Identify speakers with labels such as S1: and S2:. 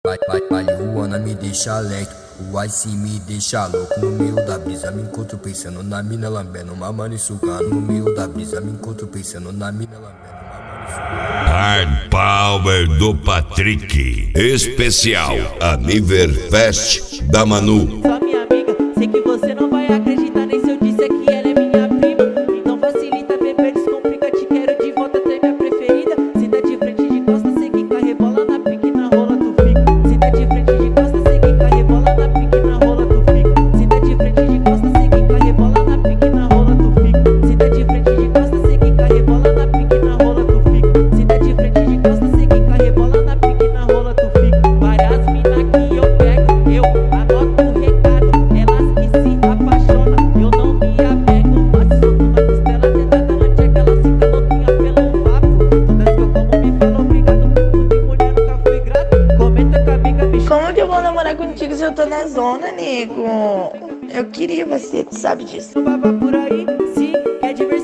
S1: Marihuana me deixa alegre, o ice me deixa louco. No meio da brisa me encontro pensando na mina lambendo uma mano e sugando. No meio da brisa me encontro pensando na mina lambendo uma mano e sugando.
S2: Hard Power do Patrick, especial Aniverfest da Manu.
S3: Só minha amiga, sei que você não vai acreditar nem se eu disser que ela é minha prima. Então facilita, bebê, descomplica, te quero de volta, tu é minha preferida. Senta de frente de costa, sei que com a rebola na pique na rola tu fica. Senta de frente de costa, sei que com a rebola na pique na rola tu fica. Senta de frente de costa, sei que com a rebola na pique na rola tu fica. Senta de frente de costa, sei que com a rebola na pique na rola tu fica. Senta de frente de costa, sei que com a rebola na pique na rola tu fica. Várias mina que eu pego, eu anoto o recado. Elas que se apaixonam, eu não me apego. Faço solto na costela, tentada na tcheca, ela fica louquinha pelo papo. Todas que eu como me falam obrigado, por tem mulher nunca fui grato. Comenta com a amiga, me
S4: Como que eu vou namorar contigo se eu tô na zona, nego? Eu queria você, tu sabe disso.
S3: baba por aí, se quer divertir.